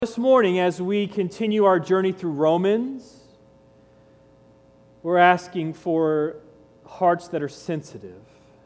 This morning, as we continue our journey through Romans, we're asking for hearts that are sensitive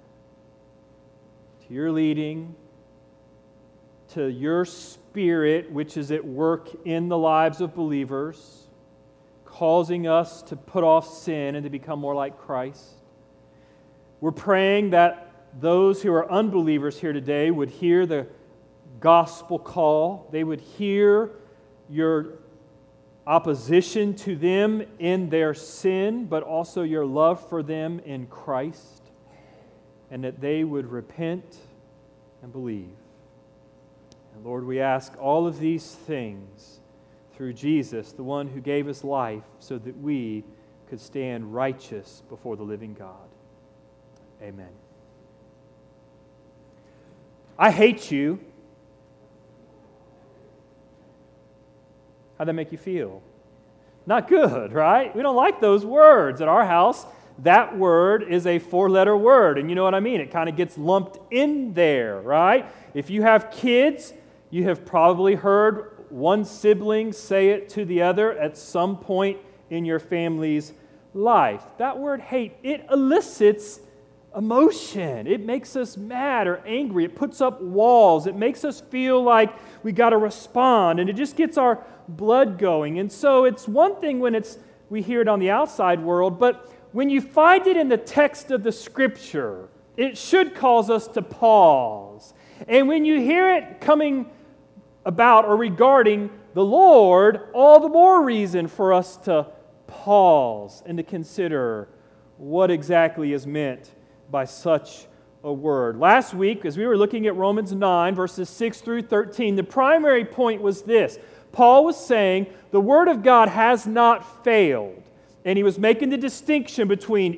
to your leading, to your Spirit, which is at work in the lives of believers, causing us to put off sin and to become more like Christ. We're praying that those who are unbelievers here today would hear the gospel call. They would hear your opposition to them in their sin, but also your love for them in Christ, and that they would repent and believe. And Lord, we ask all of these things through Jesus, the one who gave us life so that we could stand righteous before the living God. Amen. I hate you. How'd that make you feel? Not good, right? We don't like those words. At our house, that word is a four-letter word, and you know what I mean? It kind of gets lumped in there, right? If you have kids, you have probably heard one sibling say it to the other at some point in your family's life. That word hate, it elicits emotion. It makes us mad or angry. It puts up walls. It makes us feel like we got to respond, and it just gets our blood going. And so it's one thing when we hear it on the outside world, but when you find it in the text of the Scripture, it should cause us to pause. And when you hear it coming about or regarding the Lord, all the more reason for us to pause and to consider what exactly is meant by such a word. Last week, as we were looking at Romans 9, verses 6 through 13, the primary point was this. Paul was saying the Word of God has not failed. And he was making the distinction between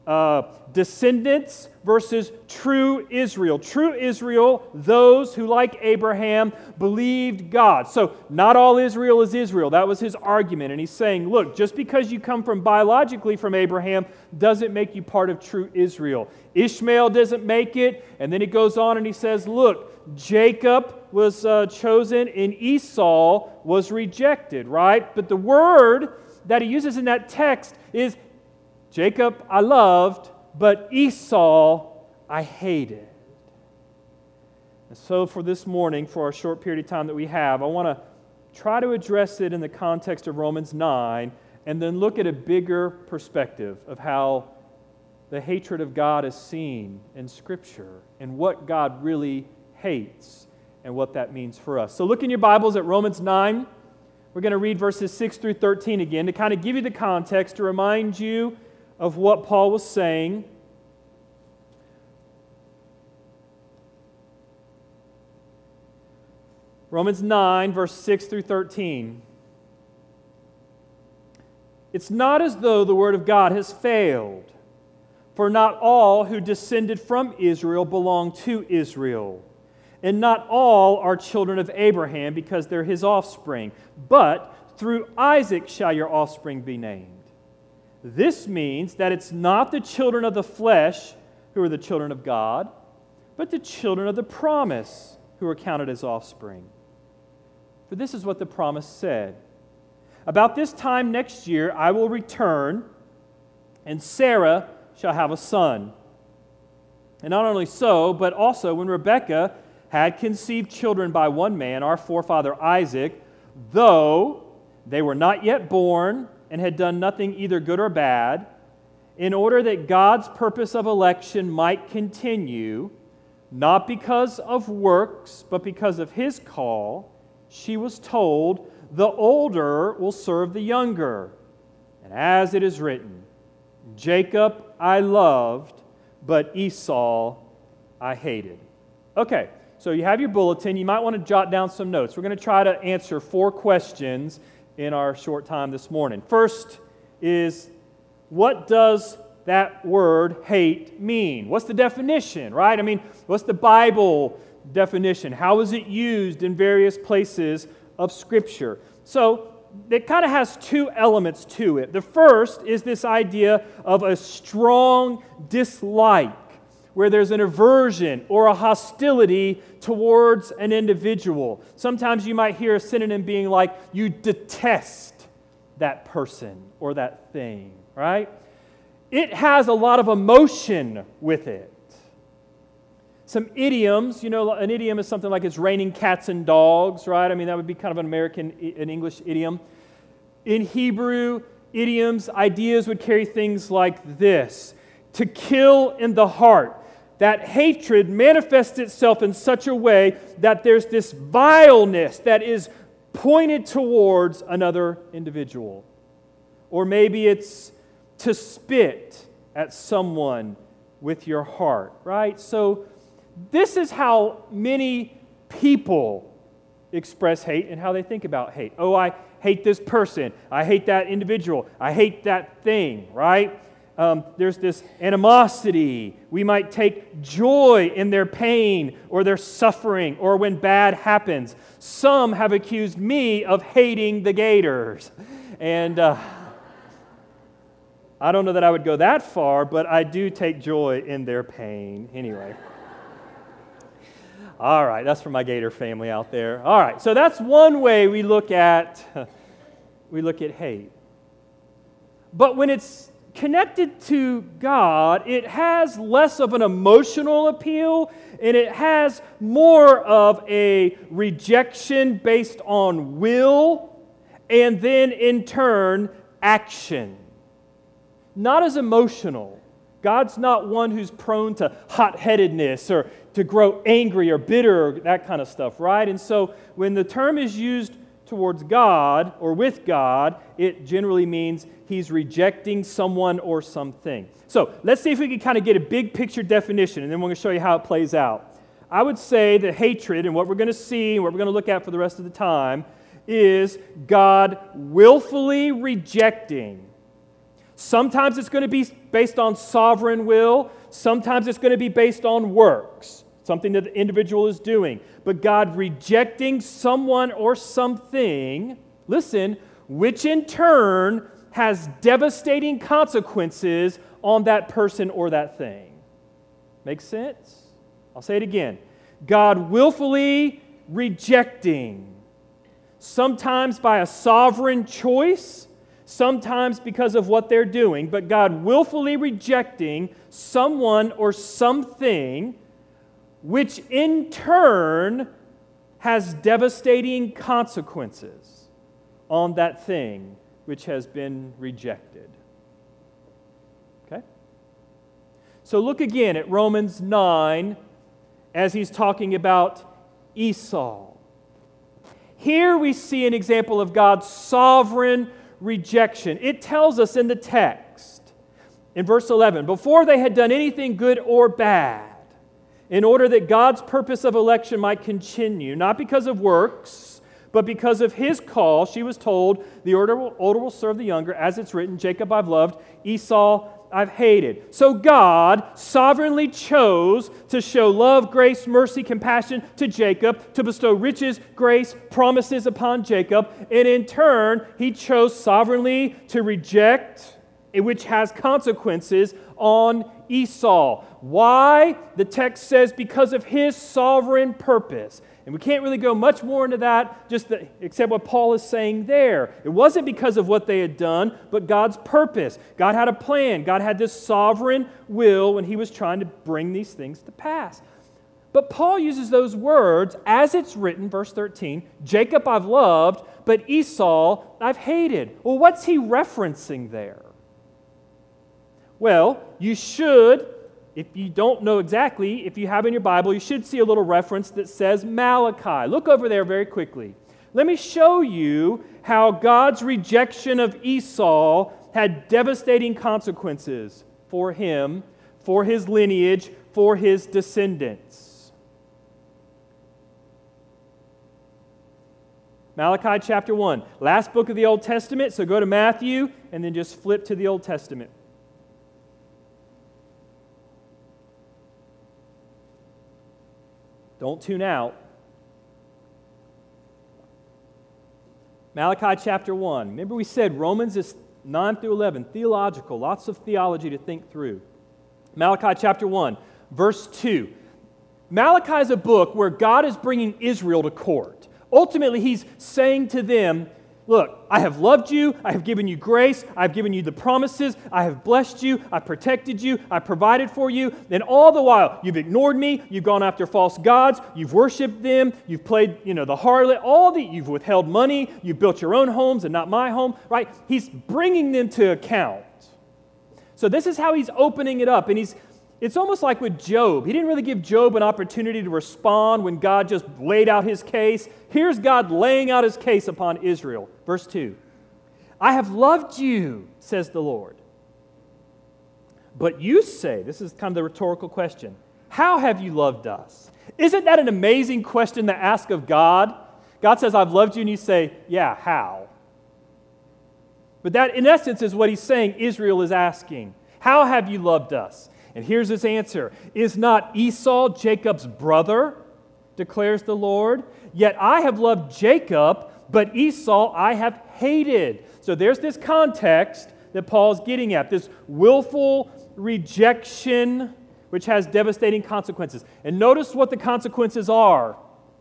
descendants versus true Israel. True Israel, those who, like Abraham, believed God. So not all Israel is Israel. That was his argument. And he's saying, look, just because you come from biologically from Abraham doesn't make you part of true Israel. Ishmael doesn't make it. And then he goes on and he says, look, Jacob was chosen and Esau was rejected, right? But the word that he uses in that text is Jacob I loved, but Esau I hated. And so for this morning, for our short period of time that we have, I want to try to address it in the context of Romans 9 and then look at a bigger perspective of how the hatred of God is seen in Scripture and what God really hates and what that means for us. So look in your Bibles at Romans 9. We're going to read verses 6 through 13 again to kind of give you the context, to remind you of what Paul was saying. Romans 9, verse 6 through 13. It's not as though the word of God has failed, for not all who descended from Israel belong to Israel, and not all are children of Abraham because they're his offspring, but through Isaac shall your offspring be named. This means that it's not the children of the flesh who are the children of God, but the children of the promise who are counted as offspring. For this is what the promise said. About this time next year I will return, and Sarah shall have a son. And not only so, but also when Rebekah had conceived children by one man, our forefather Isaac, though they were not yet born and had done nothing either good or bad, in order that God's purpose of election might continue, not because of works, but because of His call, she was told, the older will serve the younger. And as it is written, Jacob I loved, but Esau I hated. Okay, so you have your bulletin. You might want to jot down some notes. We're going to try to answer 4 questions in our short time this morning. First is, what does that word hate mean? What's the definition, right? I mean, what's the Bible definition? How is it used in various places of Scripture? So it kind of has 2 elements to it. The first is this idea of a strong dislike, where there's an aversion or a hostility towards an individual. Sometimes you might hear a synonym being like, you detest that person or that thing, right? It has a lot of emotion with it. Some idioms, an idiom is something like it's raining cats and dogs, right? I mean, that would be kind of an English idiom. In Hebrew, idioms, ideas would carry things like this: to kill in the heart. That hatred manifests itself in such a way that there's this vileness that is pointed towards another individual. Or maybe it's to spit at someone with your heart, right? So this is how many people express hate and how they think about hate. Oh, I hate this person. I hate that individual. I hate that thing, right? There's this animosity. We might take joy in their pain or their suffering or when bad happens. Some have accused me of hating the Gators. And I don't know that I would go that far, but I do take joy in their pain. Anyway. All right, that's for my Gator family out there. All right, so that's one way we look at hate. But when it's connected to God, it has less of an emotional appeal, and it has more of a rejection based on will, and then in turn, action. Not as emotional. God's not one who's prone to hot-headedness or to grow angry or bitter or that kind of stuff, right? And so when the term is used towards God or with God, it generally means He's rejecting someone or something. So let's see if we can kind of get a big picture definition, and then we're going to show you how it plays out. I would say that hatred, and what we're going to see and what we're going to look at for the rest of the time, is God willfully rejecting. Sometimes it's going to be based on sovereign will. Sometimes it's going to be based on works, something that the individual is doing. But God rejecting someone or something, listen, which in turn has devastating consequences on that person or that thing. Make sense? I'll say it again. God willfully rejecting, sometimes by a sovereign choice, sometimes because of what they're doing, but God willfully rejecting someone or something, which in turn has devastating consequences on that thing which has been rejected. Okay? So look again at Romans 9 as he's talking about Esau. Here we see an example of God's sovereign rejection. It tells us in the text, in verse 11, before they had done anything good or bad, in order that God's purpose of election might continue, not because of works, but because of His call, she was told, the older will serve the younger, as it's written, Jacob I've loved, Esau I've hated. So God sovereignly chose to show love, grace, mercy, compassion to Jacob, to bestow riches, grace, promises upon Jacob, and in turn, He chose sovereignly to reject, which has consequences on Esau. Why? The text says because of His sovereign purpose. And we can't really go much more into that, except what Paul is saying there. It wasn't because of what they had done, but God's purpose. God had a plan. God had this sovereign will when He was trying to bring these things to pass. But Paul uses those words as it's written, verse 13, Jacob I've loved, but Esau I've hated. Well, what's he referencing there? Well, you should, if you don't know exactly, if you have in your Bible, you should see a little reference that says Malachi. Look over there very quickly. Let me show you how God's rejection of Esau had devastating consequences for him, for his lineage, for his descendants. Malachi chapter 1, last book of the Old Testament, so go to Matthew and then just flip to the Old Testament. Don't tune out. Malachi chapter 1. Remember we said Romans is 9 through 11, theological, lots of theology to think through. Malachi chapter 1. Verse 2. Malachi is a book where God is bringing Israel to court. Ultimately, he's saying to them, look, I have loved you, I have given you grace, I have given you the promises, I have blessed you, I protected you, I provided for you, and all the while, you've ignored me, you've gone after false gods, you've worshiped them, you've played, the harlot, you've withheld money, you've built your own homes and not my home, right? He's bringing them to account. So this is how he's opening it up, and it's almost like with Job. He didn't really give Job an opportunity to respond when God just laid out his case. Here's God laying out his case upon Israel. Verse 2. I have loved you, says the Lord. But you say, this is kind of the rhetorical question, how have you loved us? Isn't that an amazing question to ask of God? God says, I've loved you, and you say, yeah, how? But that, in essence, is what he's saying Israel is asking. How have you loved us? And here's his answer. Is not Esau Jacob's brother, declares the Lord? Yet I have loved Jacob, but Esau I have hated. So there's this context that Paul's getting at, this willful rejection which has devastating consequences. And notice what the consequences are.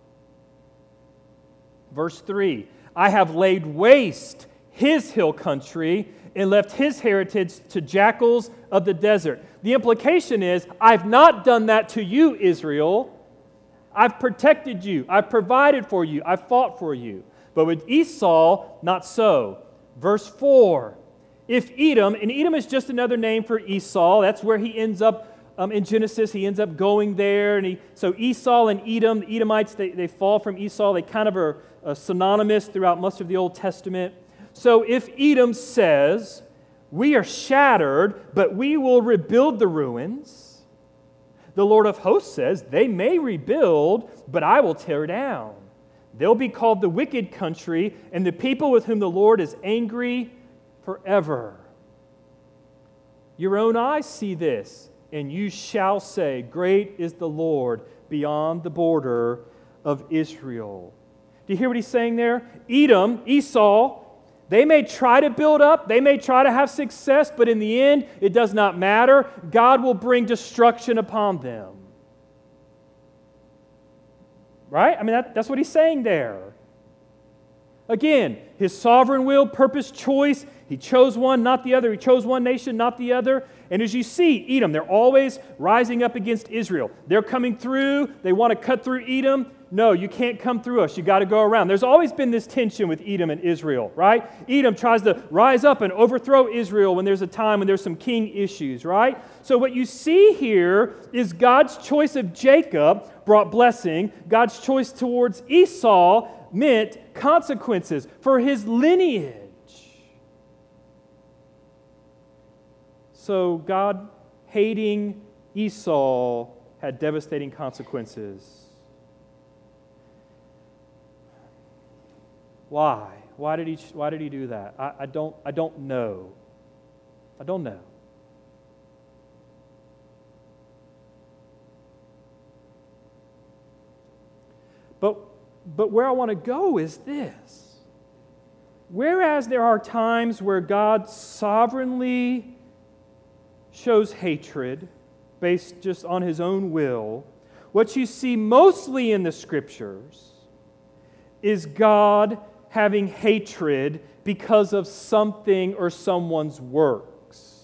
Verse 3, I have laid waste his hill country and left his heritage to jackals of the desert. The implication is, I've not done that to you, Israel. I've protected you. I've provided for you. I've fought for you. But with Esau, not so. Verse 4, if Edom, and Edom is just another name for Esau, that's where he ends up in Genesis. He ends up going there. So Esau and Edom, the Edomites, they fall from Esau. They kind of are synonymous throughout much of the Old Testament. So if Edom says, we are shattered, but we will rebuild the ruins, the Lord of hosts says, they may rebuild, but I will tear down. They'll be called the wicked country, and the people with whom the Lord is angry forever. Your own eyes see this, and you shall say, great is the Lord beyond the border of Israel. Do you hear what he's saying there? Edom, Esau, they may try to build up, they may try to have success, but in the end, it does not matter. God will bring destruction upon them. Right? I mean, that's what he's saying there. Again, his sovereign will, purpose, choice. He chose one, not the other. He chose one nation, not the other. And as you see, Edom, they're always rising up against Israel. They're coming through. They want to cut through Edom. No, you can't come through us. You got to go around. There's always been this tension with Edom and Israel, right? Edom tries to rise up and overthrow Israel when there's a time when there's some king issues, right? So what you see here is God's choice of Jacob brought blessing. God's choice towards Esau meant consequences for his lineage. So God hating Esau had devastating consequences. Why? Why did he do that? I don't know. I don't know. But where I want to go is this. Whereas there are times where God sovereignly shows hatred based just on his own will, what you see mostly in the Scriptures is God having hatred because of something or someone's works.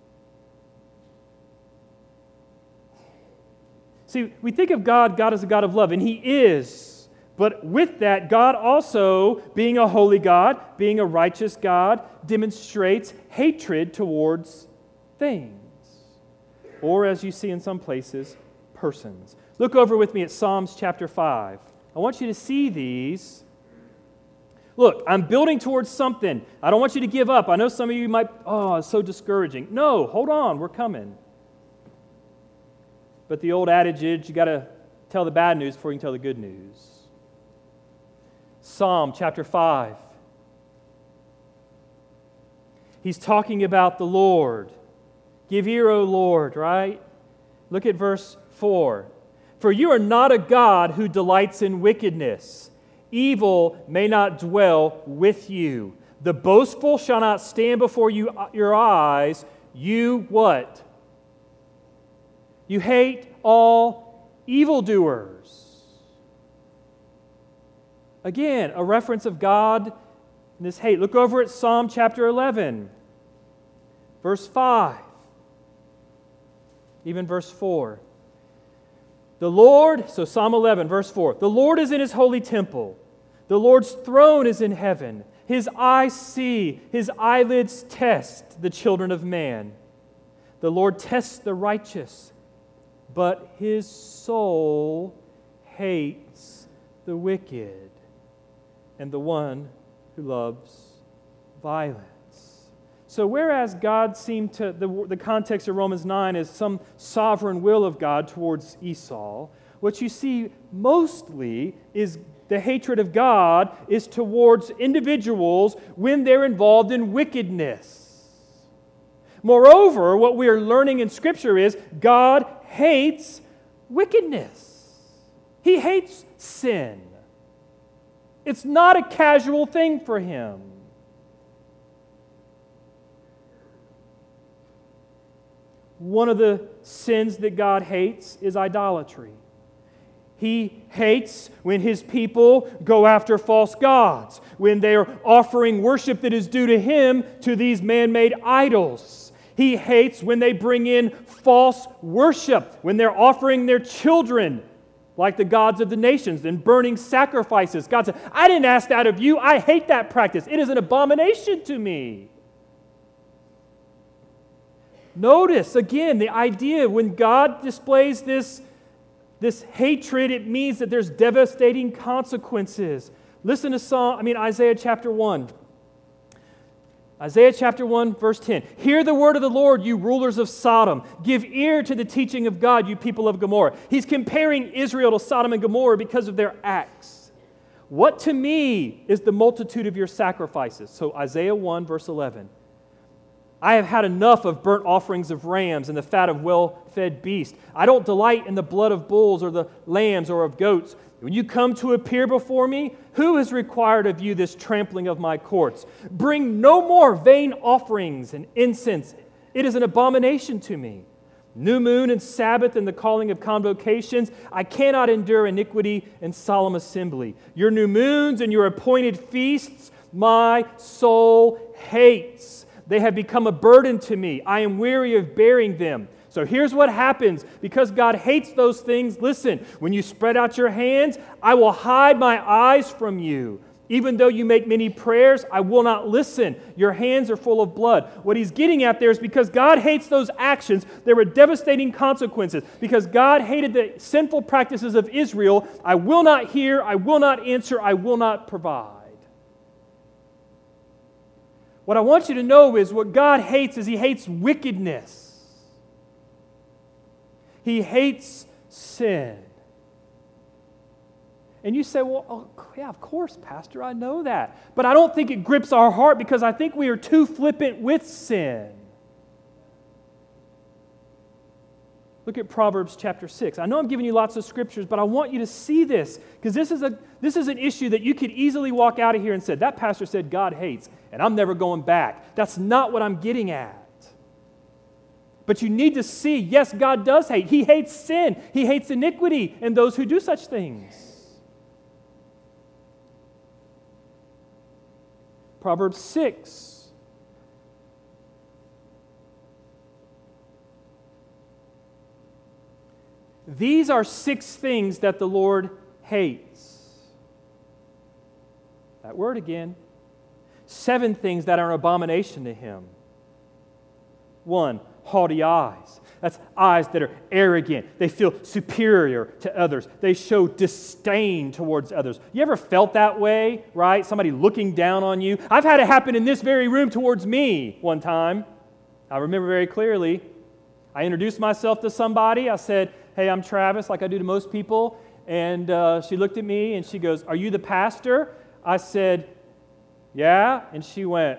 See, we think of God as a God of love, and He is. But with that, God also, being a holy God, being a righteous God, demonstrates hatred towards things. Or, as you see in some places, persons. Look over with me at Psalms chapter 5. I want you to see these. Look, I'm building towards something. I don't want you to give up. I know some of you might, it's so discouraging. No, hold on, we're coming. But the old adage is, you got to tell the bad news before you can tell the good news. Psalm chapter 5. He's talking about the Lord. Give ear, O Lord, right? Look at verse 4. For you are not a God who delights in wickedness. Evil may not dwell with you. The boastful shall not stand before your eyes. You what? You hate all evildoers. Again, a reference of God and this hate. Look over at Psalm chapter 11, verse 5, even verse 4. The Lord, so Psalm 11, verse 4, the Lord is in His holy temple. The Lord's throne is in heaven. His eyes see, His eyelids test the children of man. The Lord tests the righteous, but His soul hates the wicked and the one who loves violence. So whereas God seemed to, the context of Romans 9 is some sovereign will of God towards Esau, what you see mostly is the hatred of God is towards individuals when they're involved in wickedness. Moreover, what we are learning in Scripture is God hates wickedness. He hates sin. It's not a casual thing for Him. One of the sins that God hates is idolatry. He hates when His people go after false gods, when they are offering worship that is due to Him to these man-made idols. He hates when they bring in false worship, when they're offering their children like the gods of the nations and burning sacrifices. God said, I didn't ask that of you. I hate that practice. It is an abomination to me. Notice, again, the idea when God displays this hatred, it means that there's devastating consequences. Listen to Isaiah chapter 1. Isaiah chapter 1, verse 10. Hear the word of the Lord, you rulers of Sodom. Give ear to the teaching of God, you people of Gomorrah. He's comparing Israel to Sodom and Gomorrah because of their acts. What to me is the multitude of your sacrifices? So Isaiah 1, verse 11. I have had enough of burnt offerings of rams and the fat of well-fed beasts. I don't delight in the blood of bulls or the lambs or of goats. When you come to appear before me, who has required of you this trampling of my courts? Bring no more vain offerings and incense. It is an abomination to me. New moon and Sabbath and the calling of convocations. I cannot endure iniquity and solemn assembly. Your new moons and your appointed feasts, my soul hates. They have become a burden to me. I am weary of bearing them. So here's what happens. Because God hates those things, listen, when you spread out your hands, I will hide my eyes from you. Even though you make many prayers, I will not listen. Your hands are full of blood. What he's getting at there is because God hates those actions, there were devastating consequences. Because God hated the sinful practices of Israel, I will not hear, I will not answer, I will not provide. What I want you to know is what God hates is He hates wickedness. He hates sin. And you say, well, yeah, of course, Pastor, I know that. But I don't think it grips our heart because I think we are too flippant with sin. Look at Proverbs chapter 6. I know I'm giving you lots of scriptures, but I want you to see this because this is an issue that you could easily walk out of here and say, that pastor said God hates, and I'm never going back. That's not what I'm getting at. But you need to see, yes, God does hate. He hates sin. He hates iniquity and those who do such things. Proverbs 6. These are 6 things that the Lord hates. That word again. 7 things that are an abomination to Him. 1, haughty eyes. That's eyes that are arrogant. They feel superior to others. They show disdain towards others. You ever felt that way, right? Somebody looking down on you. I've had it happen in this very room towards me one time. I remember very clearly. I introduced myself to somebody. I said, hey, I'm Travis, like I do to most people. And she looked at me and she goes, are you the pastor? I said, yeah. And she went,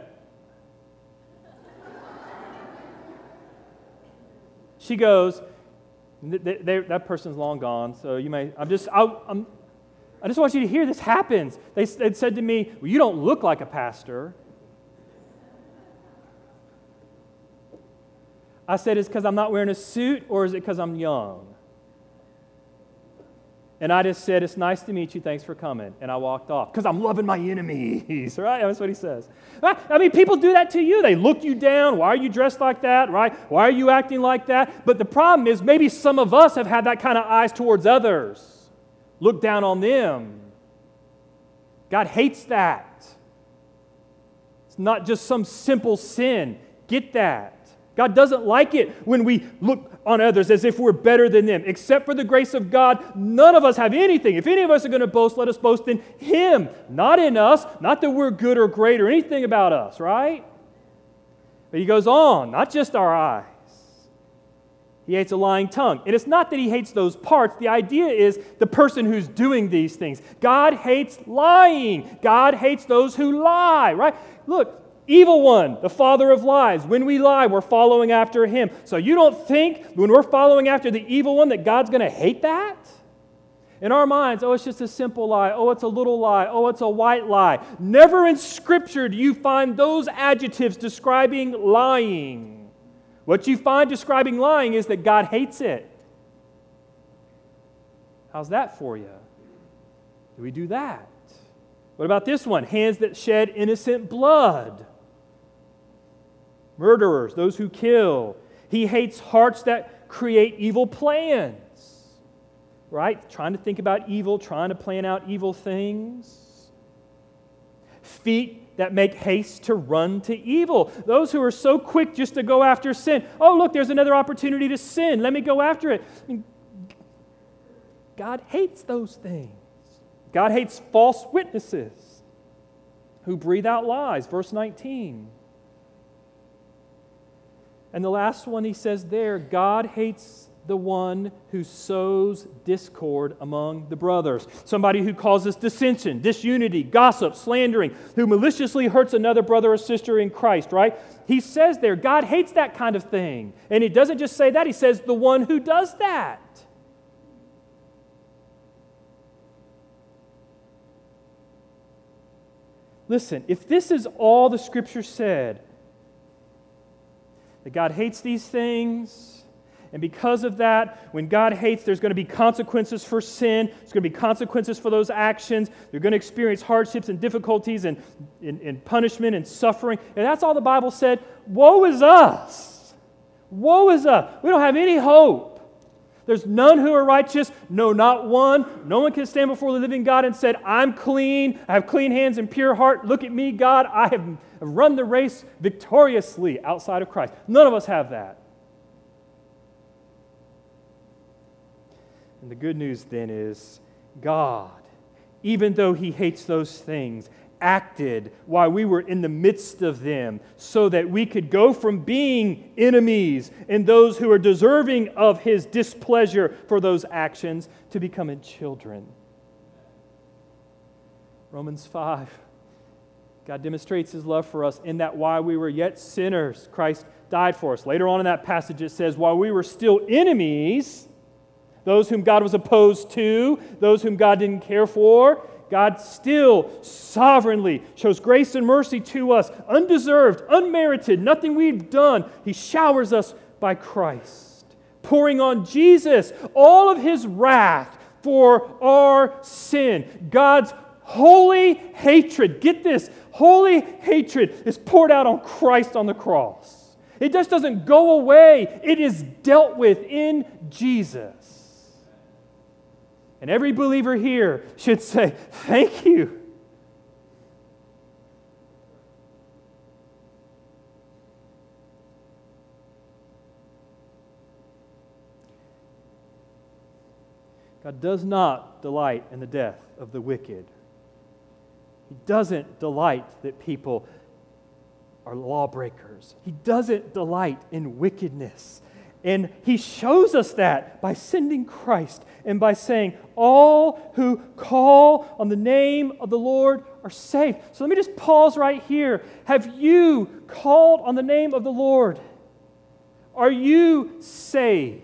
she goes, that person's long gone, so you may, I just want you to hear this happens. They said to me, well, you don't look like a pastor. I said, is it because I'm not wearing a suit or is it because I'm young? And I just said, it's nice to meet you, thanks for coming. And I walked off because I'm loving my enemies, right? That's what he says. I mean, people do that to you. They look you down. Why are you dressed like that, right? Why are you acting like that? But the problem is maybe some of us have had that kind of eyes towards others. Look down on them. God hates that. It's not just some simple sin. Get that. God doesn't like it when we look on others as if we're better than them. Except for the grace of God, none of us have anything. If any of us are going to boast, let us boast in Him, not in us, not that we're good or great or anything about us, right? But he goes on, not just our eyes. He hates a lying tongue. And it's not that he hates those parts. The idea is the person who's doing these things. God hates lying. God hates those who lie, right? Look, evil one, the father of lies. When we lie, we're following after him. So you don't think when we're following after the evil one that God's going to hate that? In our minds, oh, it's just a simple lie. Oh, it's a little lie. Oh, it's a white lie. Never in Scripture do you find those adjectives describing lying. What you find describing lying is that God hates it. How's that for you? Do we do that? What about this one? Hands that shed innocent blood. Murderers, those who kill. He hates hearts that create evil plans. Right? Trying to think about evil, trying to plan out evil things. Feet that make haste to run to evil. Those who are so quick just to go after sin. Oh, look, there's another opportunity to sin. Let me go after it. I mean, God hates those things. God hates false witnesses who breathe out lies. Verse 19. And the last one he says there, God hates the one who sows discord among the brothers. Somebody who causes dissension, disunity, gossip, slandering, who maliciously hurts another brother or sister in Christ, right? He says there, God hates that kind of thing. And he doesn't just say that, he says the one who does that. Listen, if this is all the Scripture said, that God hates these things, and because of that, when God hates, there's going to be consequences for sin, there's going to be consequences for those actions, they're going to experience hardships and difficulties and punishment and suffering, and that's all the Bible said, woe is us! Woe is us! We don't have any hope. There's none who are righteous, no, not one. No one can stand before the living God and said, I'm clean, I have clean hands and pure heart. Look at me, God, I have run the race victoriously outside of Christ. None of us have that. And the good news then is God, even though He hates those things, acted while we were in the midst of them so that we could go from being enemies and those who are deserving of His displeasure for those actions to becoming children. Romans 5. God demonstrates His love for us in that while we were yet sinners, Christ died for us. Later on in that passage it says, while we were still enemies, those whom God was opposed to, those whom God didn't care for, God still sovereignly shows grace and mercy to us, undeserved, unmerited, nothing we've done. He showers us by Christ, pouring on Jesus all of His wrath for our sin. God's holy hatred, get this, holy hatred is poured out on Christ on the cross. It just doesn't go away. It is dealt with in Jesus. And every believer here should say, thank you. God does not delight in the death of the wicked. He doesn't delight that people are lawbreakers. He doesn't delight in wickedness. And He shows us that by sending Christ and by saying, all who call on the name of the Lord are saved. So let me just pause right here. Have you called on the name of the Lord? Are you saved?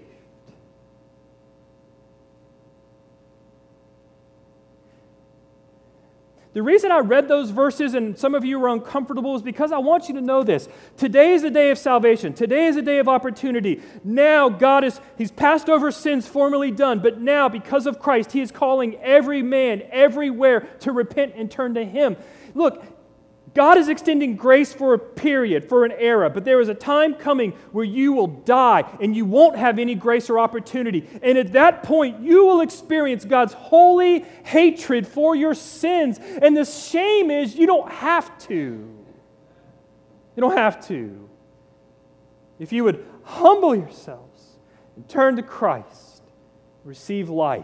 The reason I read those verses and some of you were uncomfortable is because I want you to know this. Today is the day of salvation. Today is a day of opportunity. Now He's passed over sins formerly done, but now because of Christ, He is calling every man everywhere to repent and turn to Him. Look, God is extending grace for a period, for an era, but there is a time coming where you will die and you won't have any grace or opportunity. And at that point, you will experience God's holy hatred for your sins. And the shame is you don't have to. You don't have to. If you would humble yourselves and turn to Christ, receive life.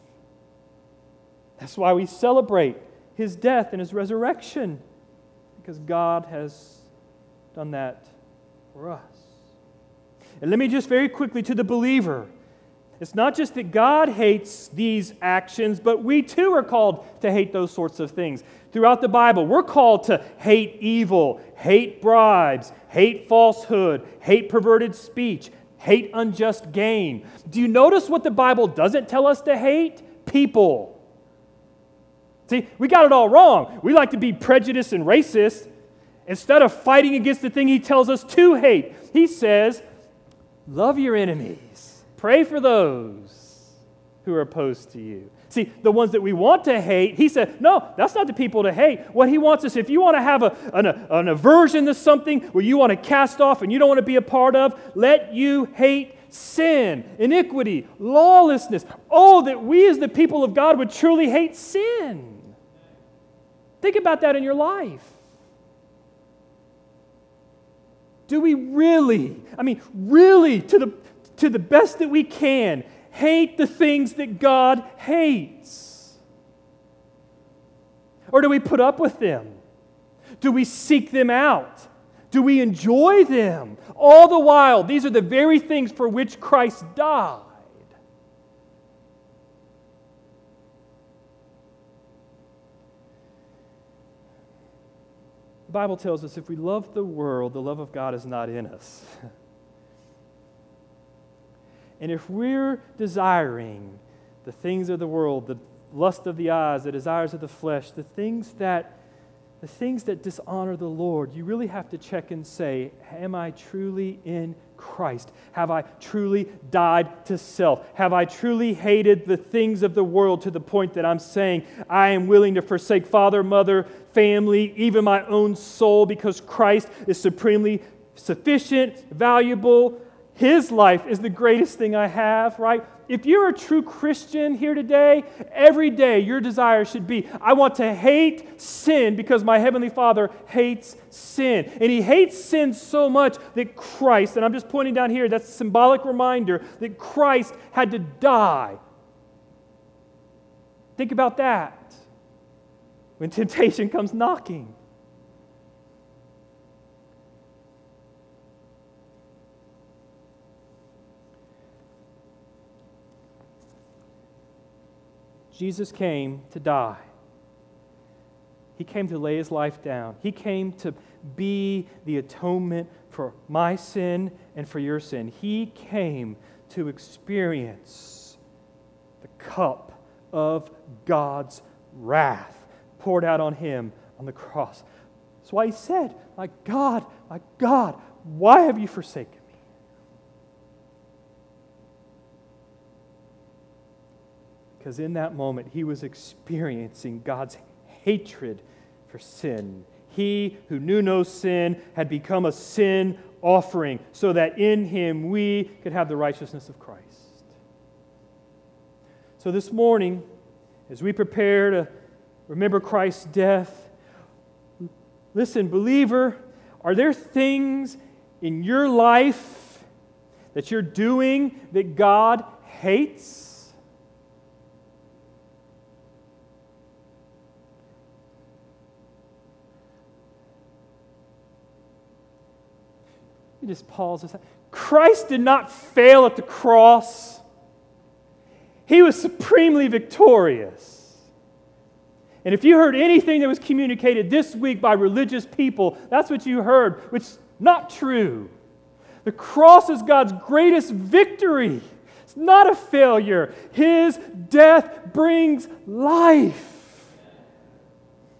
That's why we celebrate His death and His resurrection. Because God has done that for us. And let me just very quickly to the believer. It's not just that God hates these actions, but we too are called to hate those sorts of things. Throughout the Bible, we're called to hate evil, hate bribes, hate falsehood, hate perverted speech, hate unjust gain. Do you notice what the Bible doesn't tell us to hate? People. See, we got it all wrong. We like to be prejudiced and racist. Instead of fighting against the thing He tells us to hate, He says, love your enemies. Pray for those who are opposed to you. See, the ones that we want to hate, He said, no, that's not the people to hate. What He wants is, if you want to have an aversion to something where you want to cast off and you don't want to be a part of, let you hate sin, iniquity, lawlessness. Oh, that we as the people of God would truly hate sin. Think about that in your life. Do we really, to the best that we can, hate the things that God hates? Or do we put up with them? Do we seek them out? Do we enjoy them? All the while, these are the very things for which Christ died. The Bible tells us if we love the world, the love of God is not in us. And if we're desiring the things of the world, the lust of the eyes, the desires of the flesh, the things that dishonor the Lord, you really have to check and say, am I truly in Christ? Have I truly died to self? Have I truly hated the things of the world to the point that I'm saying I am willing to forsake father, mother, family, even my own soul, because Christ is supremely sufficient, valuable? His life is the greatest thing I have, right? If you're a true Christian here today, every day your desire should be, I want to hate sin because my Heavenly Father hates sin. And He hates sin so much that Christ, and I'm just pointing down here, that's a symbolic reminder that Christ had to die. Think about that when temptation comes knocking. Jesus came to die. He came to lay His life down. He came to be the atonement for my sin and for your sin. He came to experience the cup of God's wrath poured out on Him on the cross. That's why He said, my God, why have you forsaken me? Because in that moment, He was experiencing God's hatred for sin. He who knew no sin had become a sin offering so that in Him we could have the righteousness of Christ. So this morning, as we prepare to remember Christ's death, listen, believer, are there things in your life that you're doing that God hates? You just pause and say, Christ did not fail at the cross. He was supremely victorious. And if you heard anything that was communicated this week by religious people, that's what you heard, which is not true. The cross is God's greatest victory. It's not a failure. His death brings life.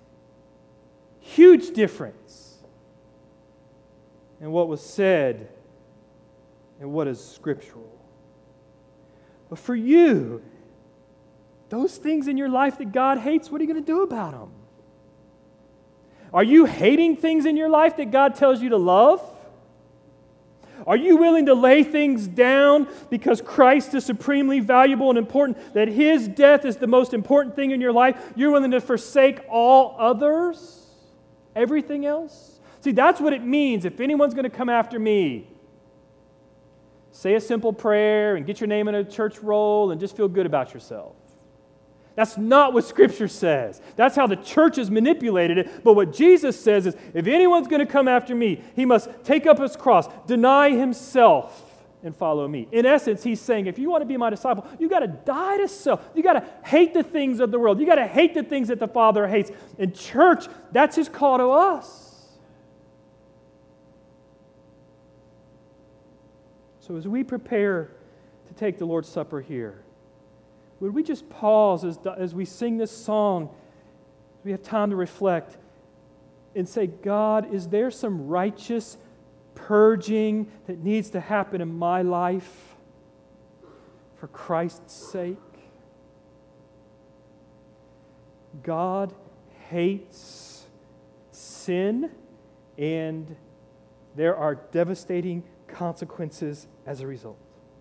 Huge difference in what was said and what is scriptural. But for you, those things in your life that God hates, what are you going to do about them? Are you hating things in your life that God tells you to love? Are you willing to lay things down because Christ is supremely valuable and important, that His death is the most important thing in your life? You're willing to forsake all others? Everything else? See, that's what it means. If anyone's going to come after me, say a simple prayer and get your name in a church roll and just feel good about yourself. That's not what Scripture says. That's how the church has manipulated it. But what Jesus says is, if anyone's going to come after me, he must take up his cross, deny himself, and follow me. In essence, he's saying, if you want to be my disciple, you got to die to self. You got to hate the things of the world. You got to hate the things that the Father hates. In church, that's his call to us. So as we prepare to take the Lord's Supper here, would we just pause as we sing this song, we have time to reflect, and say, God, is there some righteous purging that needs to happen in my life for Christ's sake? God hates sin, and there are devastating consequences as a result.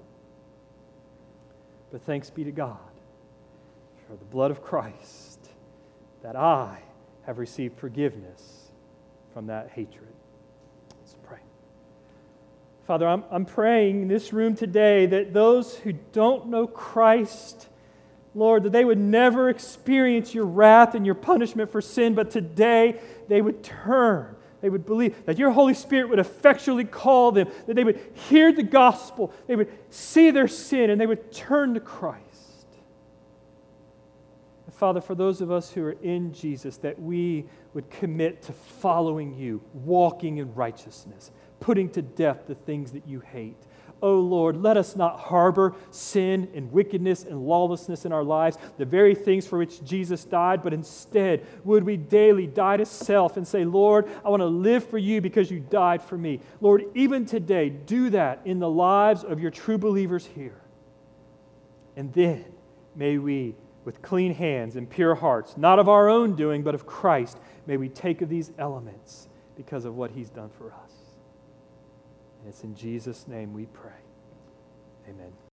But thanks be to God for the blood of Christ, that I have received forgiveness from that hatred. Let's pray. Father, I'm praying in this room today that those who don't know Christ, Lord, that they would never experience your wrath and your punishment for sin, but today they would turn. They would believe that your Holy Spirit would effectually call them, that they would hear the gospel, they would see their sin, and they would turn to Christ. And Father, for those of us who are in Jesus, that we would commit to following you, walking in righteousness, putting to death the things that you hate. Oh Lord, let us not harbor sin and wickedness and lawlessness in our lives, the very things for which Jesus died, but instead would we daily die to self and say, Lord, I want to live for you because you died for me. Lord, even today, do that in the lives of your true believers here. And then may we, with clean hands and pure hearts, not of our own doing, but of Christ, may we take of these elements because of what He's done for us. And it's in Jesus' name we pray. Amen.